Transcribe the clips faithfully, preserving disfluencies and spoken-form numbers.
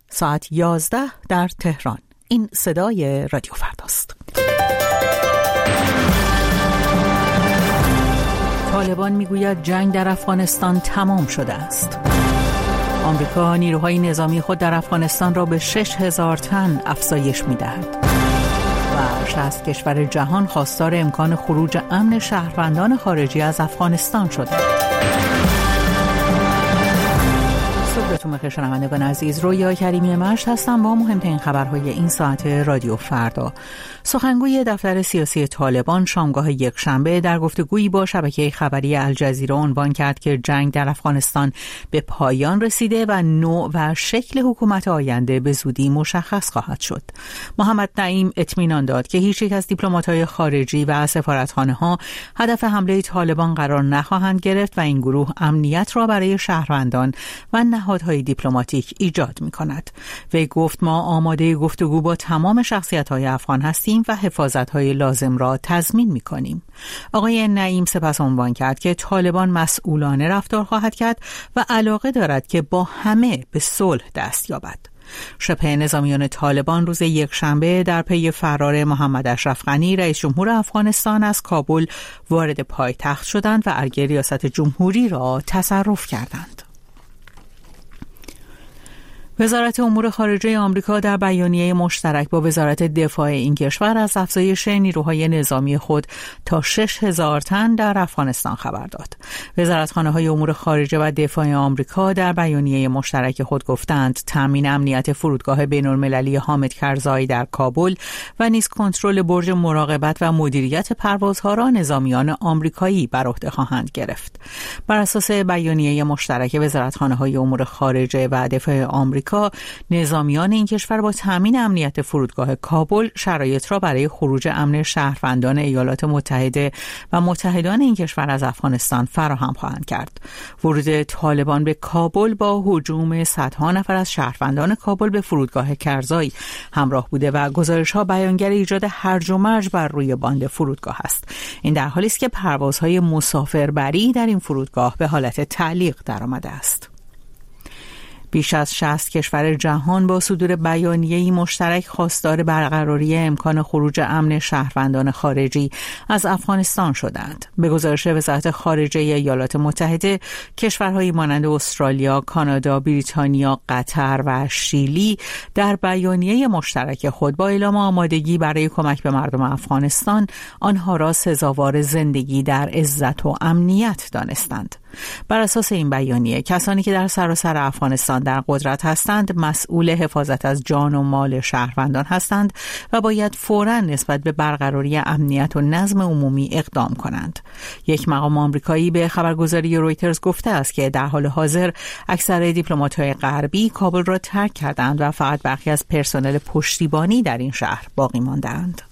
ساعت یازده در تهران. این صدای رادیو فرداست. طالبان میگوید جنگ در افغانستان تمام شده است. آمریکا نیروهای نظامی خود در افغانستان را به شش هزار تن افزایش می‌دهد. و شصت کشور جهان خواستار امکان خروج امن شهروندان خارجی از افغانستان شده. صبحتون بخیر شنوندگان عزیز، رویا کریمی مشت هستم با مهمترین خبرهای این ساعت رادیو فردا. سخنگوی دفتر سیاسی طالبان شامگاه یکشنبه در گفتگویی با شبکه خبری الجزیره عنوان کرد که جنگ در افغانستان به پایان رسیده و نوع و شکل حکومت آینده به زودی مشخص خواهد شد. محمد نعیم اطمینان داد که هیچ یک از دیپلمات‌های خارجی و سفارتخانه‌ها هدف حمله طالبان قرار نخواهند گرفت و این گروه امنیت را برای شهروندان و نهادهای دیپلماتیک ایجاد می‌کند. وی گفت ما آماده گفتگو با تمام شخصیت‌های افغان هستیم و حفاظت‌های لازم را تضمین می‌کنیم. آقای نعیم سپس عنوان کرد که طالبان مسئولانه رفتار خواهد کرد و علاقه دارد که با همه به صلح دست یابد. شبه نظامیان طالبان روز یکشنبه در پی فرار محمد اشرف غنی رئیس جمهور افغانستان از کابل وارد پایتخت شدند و ارگ ریاست جمهوری را تصرف کردند. وزارت امور خارجه آمریکا در بیانیه مشترک با وزارت دفاع این کشور از افزایش نیروهای نظامی خود تا شش هزار تن در افغانستان خبر داد. وزارتخانه‌های امور خارجه و دفاع آمریکا در بیانیه مشترک خود گفتند تامین امنیت فرودگاه بین‌المللی حامد کرزایی در کابل و نیز کنترل برج مراقبت و مدیریت پروازها را نظامیان آمریکایی بر عهده خواهند گرفت. بر اساس بیانیه مشترک وزارتخانه‌های امور خارجه و دفاع آمریکا نظامیان این کشور با تامین امنیت فرودگاه کابل شرایط را برای خروج امن شهروندان ایالات متحده و متحدان این کشور از افغانستان فراهم خواهند کرد. ورود طالبان به کابل با هجوم صدها نفر از شهروندان کابل به فرودگاه کرزایی همراه بوده و گزارش‌ها بیانگر ایجاد هرج و مرج بر روی باند فرودگاه است. این در حالی است که پروازهای مسافربری در این فرودگاه به حالت تعلیق درآمده است. بیش از شصت کشور جهان با صدور بیانیه‌ای مشترک خواستار برقراری امکان خروج امن شهروندان خارجی از افغانستان شدند. به گزارش وزارت خارجه ایالات متحده، کشورهایی مانند استرالیا، کانادا، بریتانیا، قطر و شیلی در بیانیه مشترک خود با اعلام آمادگی برای کمک به مردم افغانستان آنها را سزاوار زندگی در عزت و امنیت دانستند. بر اساس این بیانیه کسانی که در سراسر افغانستان در قدرت هستند مسئول حفاظت از جان و مال شهروندان هستند و باید فوراً نسبت به برقراری امنیت و نظم عمومی اقدام کنند. یک مقام آمریکایی به خبرگزاری رویترز گفته است که در حال حاضر اکثر دیپلمات‌های غربی کابل را ترک کردند و فقط برخی از پرسنل پشتیبانی در این شهر باقی ماندند.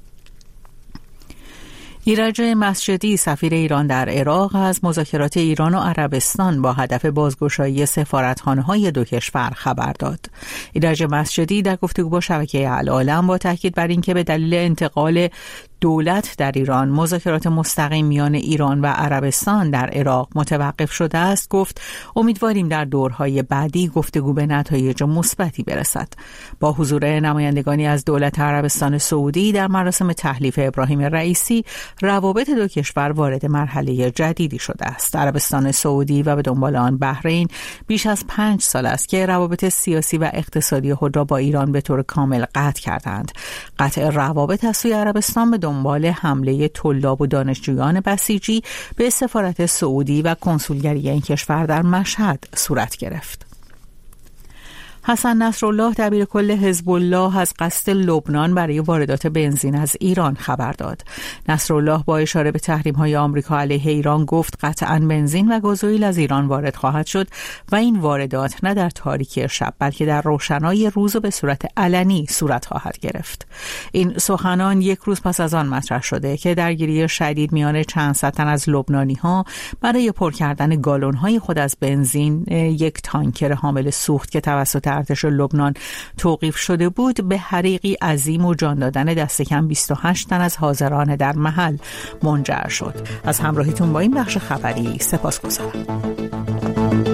ایرج مسجدی سفیر ایران در عراق از مذاکرات ایران و عربستان با هدف بازگشایی سفارتخانه‌های دو کشور خبر داد. ایرج مسجدی در گفتگو با شبکه العالم با تاکید بر اینکه به دلیل انتقال دولت در ایران مذاکرات مستقیم میان ایران و عربستان در عراق متوقف شده است گفت امیدواریم در دورهای بعدی گفتگو به نتایج مثبتی برسد. با حضور نمایندگانی از دولت عربستان سعودی در مراسم تحلیف ابراهیم رئیسی روابط دو کشور وارد مرحله جدیدی شده است. عربستان سعودی و به دنبال آن بحرین بیش از پنج سال است که روابط سیاسی و اقتصادی خود را با ایران به طور کامل قطع کردند. قطع روابط از سوی عربستان به دنبال حمله طلاب و دانشجویان بسیجی به سفارت سعودی و کنسولگری این کشور در مشهد صورت گرفت. حسن نصرالله دبیر کل حزب الله از قصد لبنان برای واردات بنزین از ایران خبر داد. نصرالله با اشاره به تحریم‌های آمریکا علیه ایران گفت قطعاً بنزین و گازوئیل از ایران وارد خواهد شد و این واردات نه در تاریکی شب بلکه در روشنایی روز و به صورت علنی صورت خواهد گرفت. این سخنان یک روز پس از آن مطرح شده که درگیری شدید میان چند صد تن از لبنانی‌ها برای پر کردن گالون‌های خود از بنزین یک تانکر حامل سوخت که توسط ارتش لبنان توقیف شده بود به حریقی عظیم و جان دادن دست کم بیست و هشت تن از حاضران در محل منجر شد. از همراهیتون با این بخش خبری سپاسگزارم.